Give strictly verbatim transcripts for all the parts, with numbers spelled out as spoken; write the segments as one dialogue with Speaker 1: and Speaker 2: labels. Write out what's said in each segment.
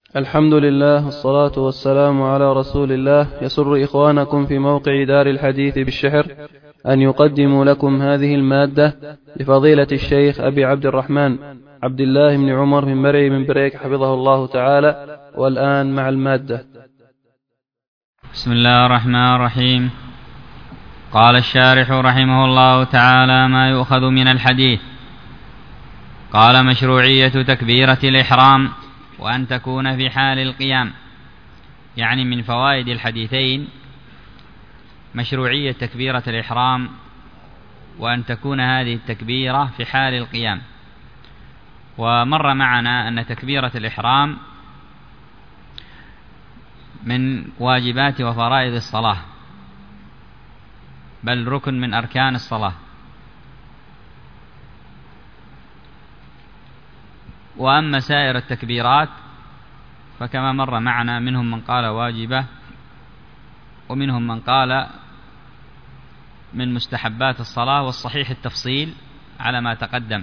Speaker 1: الحمد لله والصلاة والسلام على رسول الله. يسر إخوانكم في موقع دار الحديث بالشحر أن يقدموا لكم هذه المادة لفضيلة الشيخ أبي عبد الرحمن عبد الله بن عمر بن مرعي بن بريك حفظه الله تعالى. والآن مع المادة.
Speaker 2: بسم الله الرحمن الرحيم. قال الشارح رحمه الله تعالى: ما يؤخذ من الحديث. قال: مشروعية تكبيرة الإحرام وأن تكون في حال القيام. يعني من فوائد الحديثين مشروعية تكبيرة الإحرام وأن تكون هذه التكبيرة في حال القيام. ومر معنا أن تكبيرة الإحرام من واجبات وفرائض الصلاة، بل ركن من أركان الصلاة. وأما سائر التكبيرات فكما مر معنا منهم من قال واجبة ومنهم من قال من مستحبات الصلاة، والصحيح التفصيل على ما تقدم.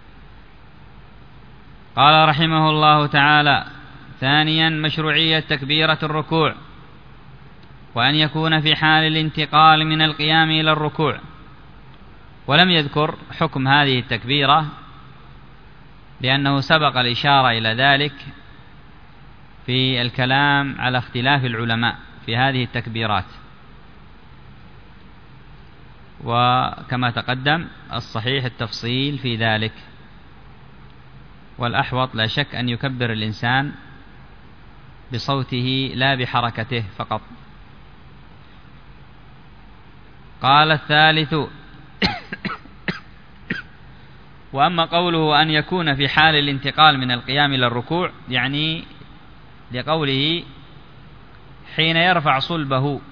Speaker 2: قال رحمه الله تعالى: ثانيا مشروعية تكبيرة الركوع وأن يكون في حال الانتقال من القيام إلى الركوع. ولم يذكر حكم هذه التكبيرة لأنه سبق الإشارة إلى ذلك في الكلام على اختلاف العلماء في هذه التكبيرات. وكما تقدم الصحيح التفصيل في ذلك، والأحوط لا شك أن يكبر الإنسان بصوته لا بحركته فقط. قال الثالث: وأما قوله أن يكون في حال الانتقال من القيام إلى الركوع، يعني لقوله حين يرفع صلبه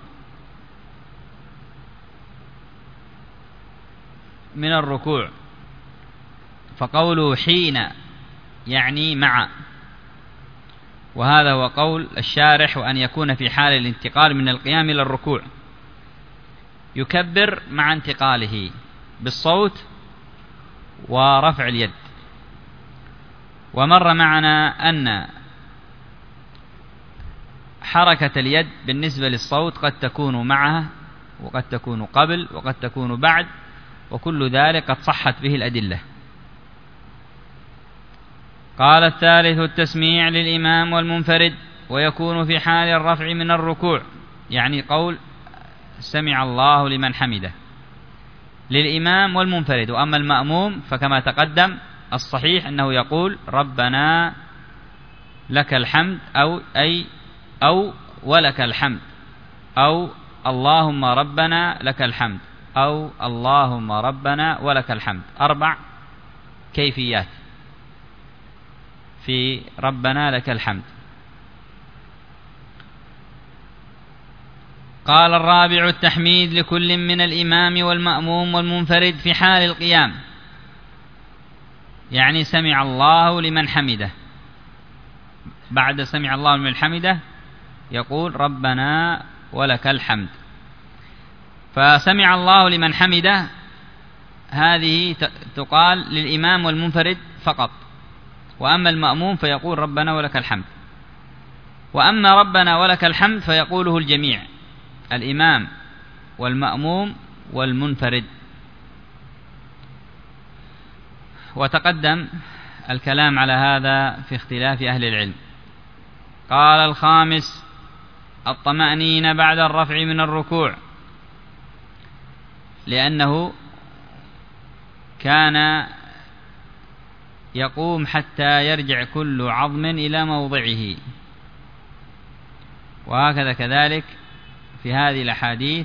Speaker 2: من الركوع، فقوله حين يعني مع، وهذا هو قول الشارح: وأن يكون في حال الانتقال من القيام إلى الركوع، يكبر مع انتقاله بالصوت ورفع اليد. ومر معنا أن حركة اليد بالنسبة للصوت قد تكون معها وقد تكون قبل وقد تكون بعد، وكل ذلك قد صحت به الأدلة. قال الثالث: التسميع للإمام والمنفرد ويكون في حال الرفع من الركوع، يعني قول سمع الله لمن حمده للإمام والمنفرد. وأما المأموم فكما تقدم الصحيح أنه يقول ربنا لك الحمد، أو أي أو ولك الحمد، أو اللهم ربنا لك الحمد، أو اللهم ربنا ولك الحمد. أربع كيفيات في ربنا لك الحمد. قال الرابع: التحميد لكل من الإمام والمأموم والمنفرد في حال القيام، يعني سمع الله لمن حمده، بعد سمع الله لمن حمده يقول ربنا ولك الحمد. فسمع الله لمن حمده هذه تقال للإمام والمنفرد فقط، وأما المأموم فيقول ربنا ولك الحمد. وأما ربنا ولك الحمد فيقوله الجميع، الإمام والمأموم والمنفرد. وتقدم الكلام على هذا في اختلاف أهل العلم. قال الخامس: الطمأنينة بعد الرفع من الركوع، لأنه كان يقوم حتى يرجع كل عظم إلى موضعه. وهكذا كذلك في هذه الأحاديث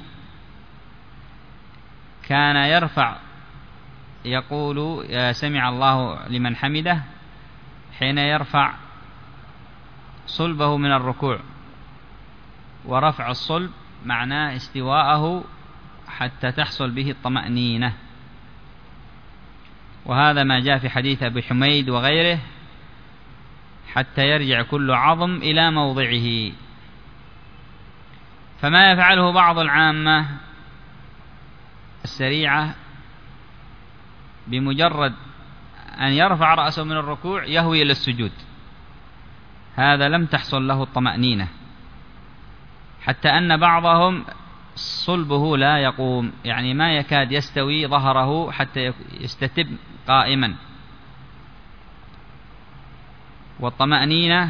Speaker 2: كان يرفع يقول سمع الله لمن حمده حين يرفع صلبه من الركوع، ورفع الصلب معناه استواءه حتى تحصل به الطمأنينة. وهذا ما جاء في حديث أبي حميد وغيره: حتى يرجع كل عظم إلى موضعه. فما يفعله بعض العامة السريعة بمجرد أن يرفع رأسه من الركوع يهوي إلى السجود، هذا لم تحصل له الطمأنينة، حتى أن بعضهم صلبه لا يقوم، يعني ما يكاد يستوي ظهره حتى يستتب قائما. والطمأنينة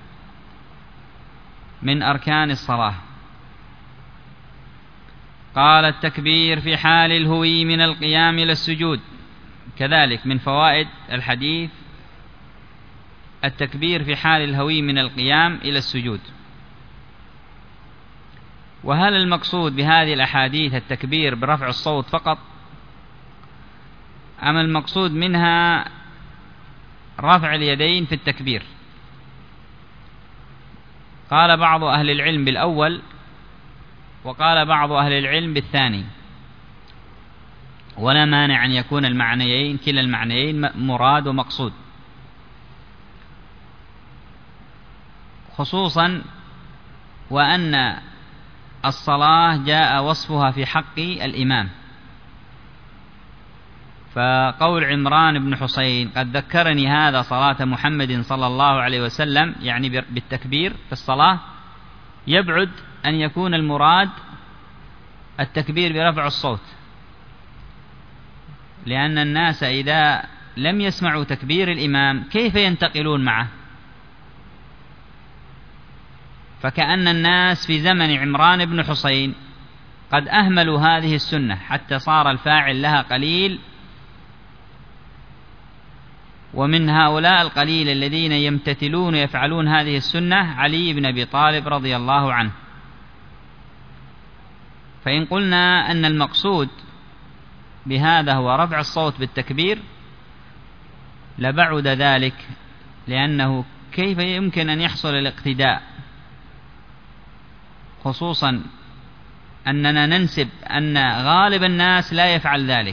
Speaker 2: من أركان الصلاة. قال التكبير في حال الهوي من القيام إلى السجود، كذلك من فوائد الحديث التكبير في حال الهوي من القيام إلى السجود. وهل المقصود بهذه الأحاديث التكبير برفع الصوت فقط، أم المقصود منها رفع اليدين في التكبير؟ قال بعض أهل العلم بالأول، وقال بعض أهل العلم بالثاني، ولا مانع أن يكون المعنيين كلا المعنيين مراد ومقصود، خصوصا وأن الصلاة جاء وصفها في حق الإمام. فقول عمران بن حسين قد ذكرني هذا صلاة محمد صلى الله عليه وسلم، يعني بالتكبير في الصلاة، يبعد أن يكون المراد التكبير برفع الصوت، لأن الناس إذا لم يسمعوا تكبير الإمام كيف ينتقلون معه؟ فكأن الناس في زمن عمران بن حسين قد أهملوا هذه السنة حتى صار الفاعل لها قليل، ومن هؤلاء القليل الذين يمتثلون يفعلون هذه السنة علي بن أبي طالب رضي الله عنه. فإن قلنا أن المقصود بهذا هو رفع الصوت بالتكبير لبعد ذلك، لأنه كيف يمكن أن يحصل الاقتداء، خصوصا أننا ننسب أن غالب الناس لا يفعل ذلك.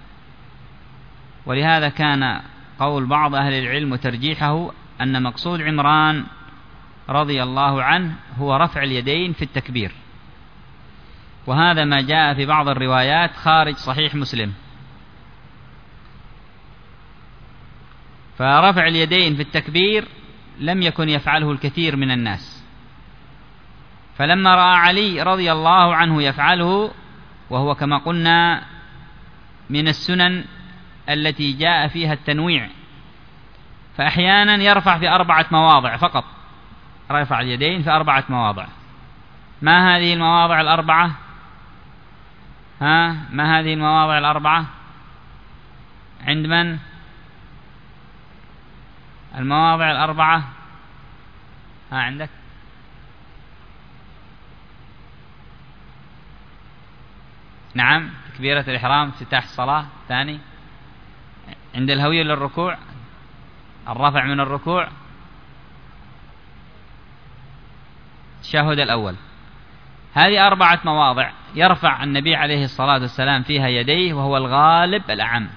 Speaker 2: ولهذا كان قول بعض أهل العلم وترجيحه أن مقصود عمران رضي الله عنه هو رفع اليدين في التكبير، وهذا ما جاء في بعض الروايات خارج صحيح مسلم. فرفع اليدين في التكبير لم يكن يفعله الكثير من الناس، فلما رأى علي رضي الله عنه يفعله، وهو كما قلنا من السنن التي جاء فيها التنويع، فأحيانا يرفع في أربعة مواضع فقط، رفع اليدين في أربعة مواضع. ما هذه المواضع الأربعة؟ ها ما هذه المواضع الأربعة عند من؟ المواضع الأربعة ها عندك؟ نعم، تكبيرة الإحرام، افتتاح الصلاة، ثاني عند الهوية للركوع، الرفع من الركوع، التشهد الأول. هذه أربعة مواضع يرفع النبي عليه الصلاة والسلام فيها يديه، وهو الغالب الأعم.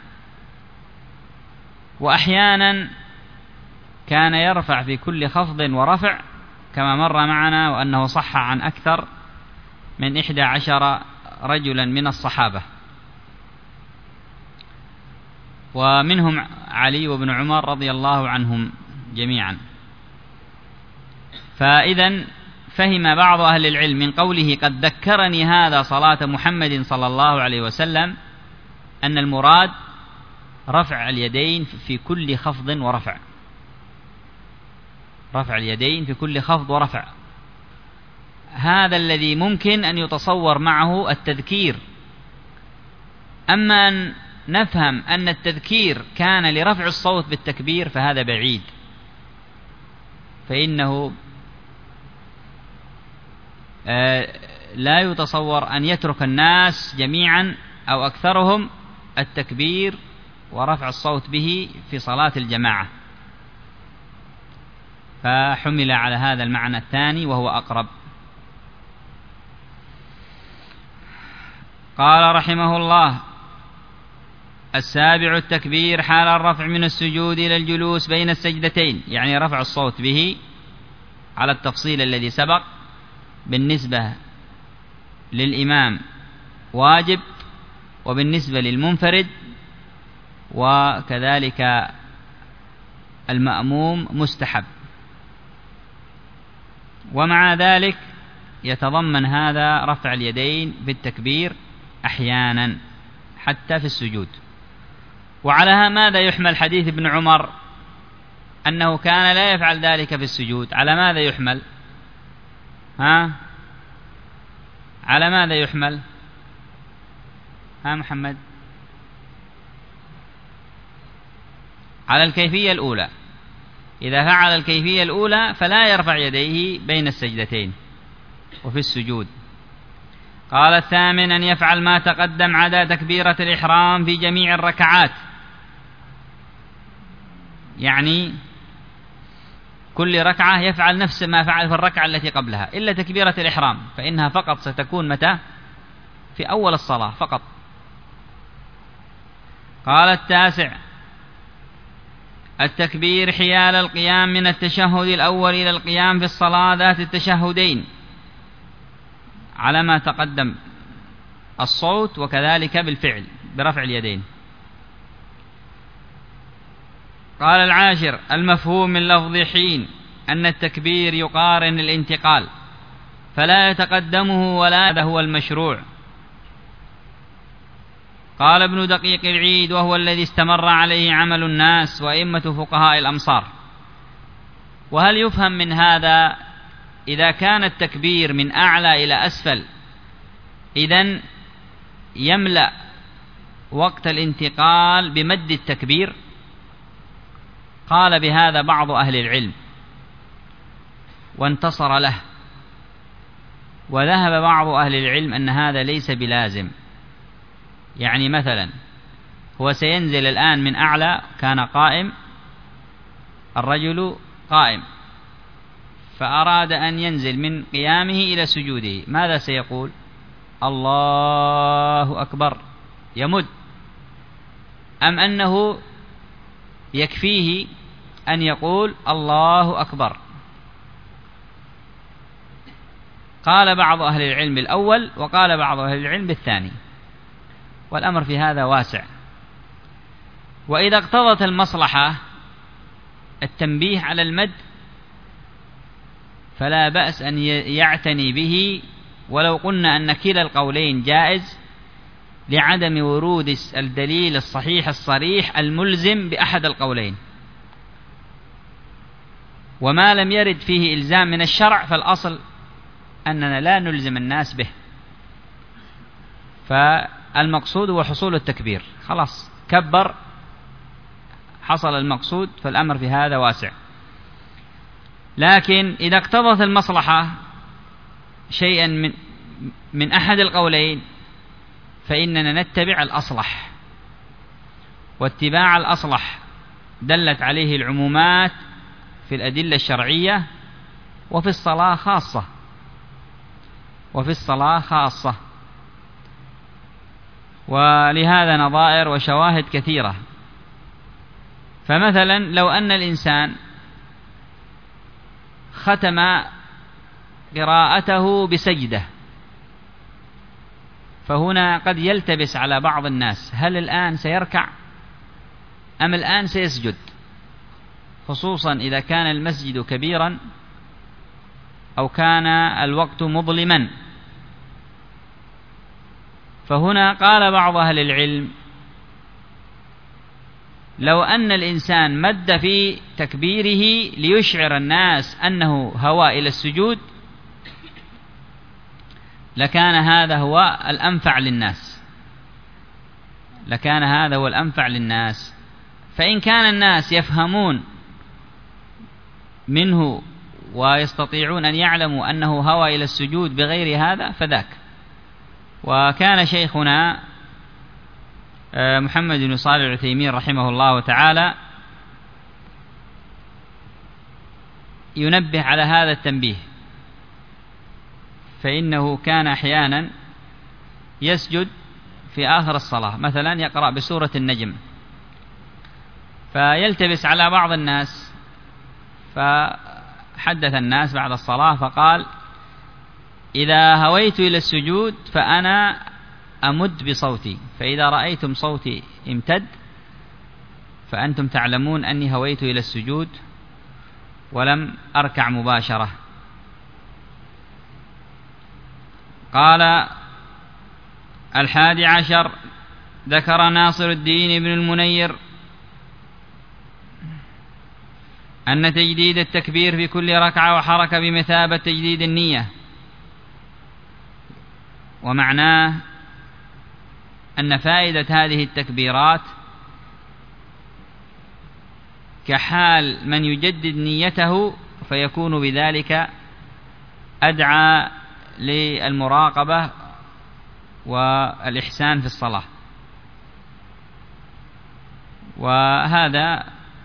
Speaker 2: وأحيانا كان يرفع في كل خفض ورفع كما مر معنا، وأنه صح عن أكثر من إحدى عشر رجلا من الصحابة، ومنهم علي وابن عمر رضي الله عنهم جميعا. فإذا فهم بعض أهل العلم من قوله قد ذكرني هذا صلاة محمد صلى الله عليه وسلم أن المراد رفع اليدين في كل خفض ورفع، رفع اليدين في كل خفض ورفع. هذا الذي ممكن أن يتصور معه التذكير. أما أن نفهم أن التذكير كان لرفع الصوت بالتكبير فهذا بعيد، فإنه لا يتصور أن يترك الناس جميعا أو أكثرهم التكبير ورفع الصوت به في صلاة الجماعة، فحمل على هذا المعنى الثاني وهو أقرب. قال رحمه الله: السابع التكبير حال الرفع من السجود إلى الجلوس بين السجدتين، يعني رفع الصوت به على التفصيل الذي سبق. بالنسبة للإمام واجب، وبالنسبة للمنفرد وكذلك المأموم مستحب. ومع ذلك يتضمن هذا رفع اليدين بالتكبير أحيانا حتى في السجود. وعلى ماذا يحمل حديث ابن عمر أنه كان لا يفعل ذلك في السجود؟ على ماذا يحمل؟ ها؟ على ماذا يحمل؟ ها محمد؟ على الكيفية الأولى. إذا فعل الكيفية الأولى فلا يرفع يديه بين السجدتين وفي السجود. قال الثامن أن يفعل ما تقدم عدا تكبيرة الإحرام في جميع الركعات، يعني كل ركعة يفعل نفس ما فعل في الركعة التي قبلها إلا تكبيرة الإحرام، فإنها فقط ستكون متى؟ في أول الصلاة فقط. قال التاسع التكبير حيال القيام من التشهد الأول إلى القيام في الصلاة ذات التشهدين على ما تقدم الصوت، وكذلك بالفعل برفع اليدين. قال العاشر المفهوم من لفظ حين أن التكبير يقارن الانتقال فلا يتقدمه ولا هذا هو المشروع. قال ابن دقيق العيد وهو الذي استمر عليه عمل الناس وأئمة فقهاء الأمصار. وهل يفهم من هذا إذا كان التكبير من أعلى إلى أسفل إذن يملأ وقت الانتقال بمد التكبير؟ قال بهذا بعض أهل العلم وانتصر له، وذهب بعض أهل العلم أن هذا ليس بلازم. يعني مثلا هو سينزل الآن من أعلى، كان قائم الرجل قائم فأراد أن ينزل من قيامه إلى سجوده، ماذا سيقول؟ الله أكبر يمد، أم أنه يكفيه أن يقول الله أكبر؟ قال بعض أهل العلم بالأول وقال بعض أهل العلم بالثاني، والأمر في هذا واسع. وإذا اقتضت المصلحة التنبيه على المد فلا بأس أن يعتني به، ولو قلنا أن كلا القولين جائز لعدم ورود الدليل الصحيح الصريح الملزم بأحد القولين. وما لم يرد فيه إلزام من الشرع فالأصل أننا لا نلزم الناس به، فالمقصود هو حصول التكبير، خلاص كبر حصل المقصود، فالأمر في هذا واسع. لكن إذا اقتضت المصلحة شيئا من من أحد القولين فإننا نتبع الأصلح، واتباع الأصلح دلت عليه العمومات في الأدلة الشرعية وفي الصلاة خاصة وفي الصلاة خاصة ولهذا نظائر وشواهد كثيرة. فمثلا لو أن الإنسان ختم قراءته بسجدة، فهنا قد يلتبس على بعض الناس هل الآن سيركع أم الآن سيسجد، خصوصا إذا كان المسجد كبيرا أو كان الوقت مظلما. فهنا قال بعض أهل العلم لو أن الإنسان مد في تكبيره ليشعر الناس أنه هوى إلى السجود لكان هذا هو الأنفع للناس لكان هذا هو الأنفع للناس فإن كان الناس يفهمون منه ويستطيعون أن يعلموا أنه هوى إلى السجود بغير هذا فذاك. وكان شيخنا محمد بن صالح العثيمين رحمه الله تعالى ينبه على هذا التنبيه، فإنه كان أحيانا يسجد في آخر الصلاة، مثلا يقرأ بسورة النجم فيلتبس على بعض الناس، فحدث الناس بعد الصلاة فقال إذا هويت إلى السجود فأنا أمد بصوتي، فإذا رأيتم صوتي امتد فأنتم تعلمون أني هويت إلى السجود ولم أركع مباشرة. قال الحادي عشر: ذكر ناصر الدين بن المنير أن تجديد التكبير في كل ركعة وحركة بمثابة تجديد النية، ومعناه أن فائدة هذه التكبيرات كحال من يجدد نيته، فيكون بذلك أدعى للمراقبة والإحسان في الصلاة. وهذا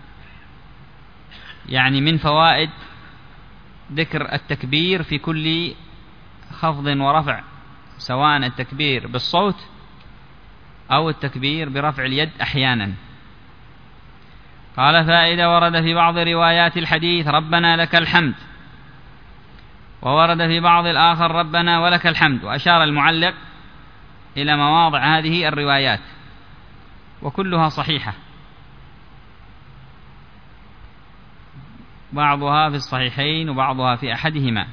Speaker 2: يعني من فوائد ذكر التكبير في كل خفض ورفع، سواء التكبير بالصوت أو التكبير برفع اليد أحيانا. قال: فائدة: ورد في بعض روايات الحديث ربنا لك الحمد، وورد في بعض الآخر ربنا ولك الحمد. وأشار المعلق إلى مواضع هذه الروايات وكلها صحيحة، بعضها في الصحيحين وبعضها في أحدهما.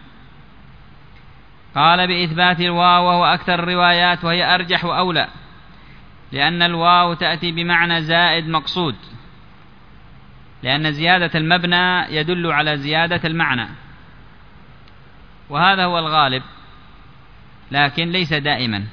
Speaker 2: قال: بإثبات الواو، وهو أكثر الروايات وهي أرجح وأولى، لأن الواو تأتي بمعنى زائد مقصود، لأن زيادة المبنى يدل على زيادة المعنى، وهذا هو الغالب لكن ليس دائما.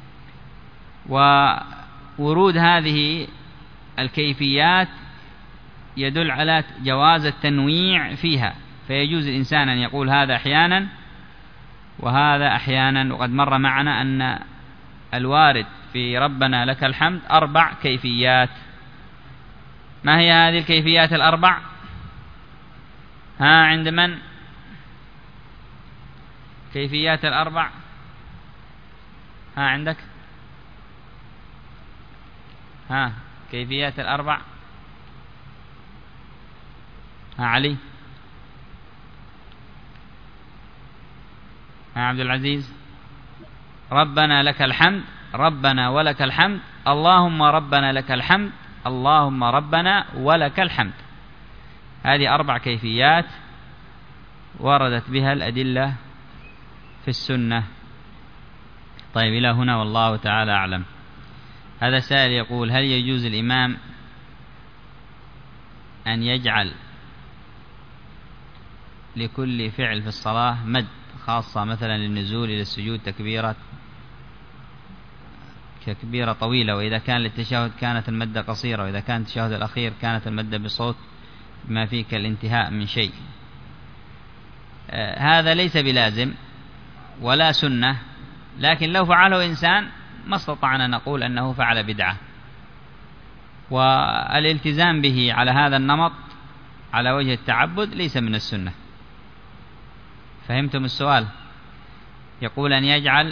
Speaker 2: وورود هذه الكيفيات يدل على جواز التنويع فيها، فيجوز الإنسان أن يقول هذا أحيانا وهذا أحيانا. وقد مر معنا أن الوارد في ربنا لك الحمد أربع كيفيات. ما هي هذه الكيفيات الأربع؟ ها عند من؟ كيفيات الأربع ها عندك؟ ها كيفيات الأربع؟ ها علي؟ ها عبد العزيز؟ ربنا لك الحمد، ربنا ولك الحمد، اللهم ربنا لك الحمد، اللهم ربنا ولك الحمد. هذه أربع كيفيات وردت بها الأدلة في السنة. طيب، إلى هنا والله تعالى أعلم. هذا سائل يقول: هل يجوز الإمام أن يجعل لكل فعل في الصلاة مد، خاصة مثلا للنزول إلى السجود تكبيرة تكبيرة طويلة، وإذا كان للتشهد كانت المدة قصيرة، وإذا كان التشهد الأخير كانت المدة بصوت ما فيه كالانتهاء من شيء؟ آه هذا ليس بلازم ولا سنة، لكن لو فعله إنسان ما استطعنا نقول أنه فعل بدعة، والالتزام به على هذا النمط على وجه التعبد ليس من السنة. فهمتم السؤال؟ يقول أن يجعل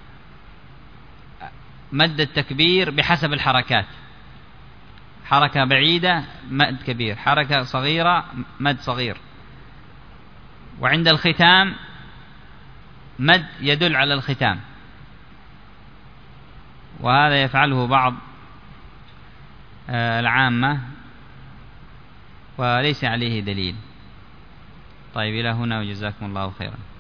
Speaker 2: مد التكبير بحسب الحركات، حركة بعيدة مد كبير، حركة صغيرة مد صغير، وعند الختام مد يدل على الختام، وهذا يفعله بعض العامة وليس عليه دليل. طيب، إلى هنا وجزاكم الله خيرا.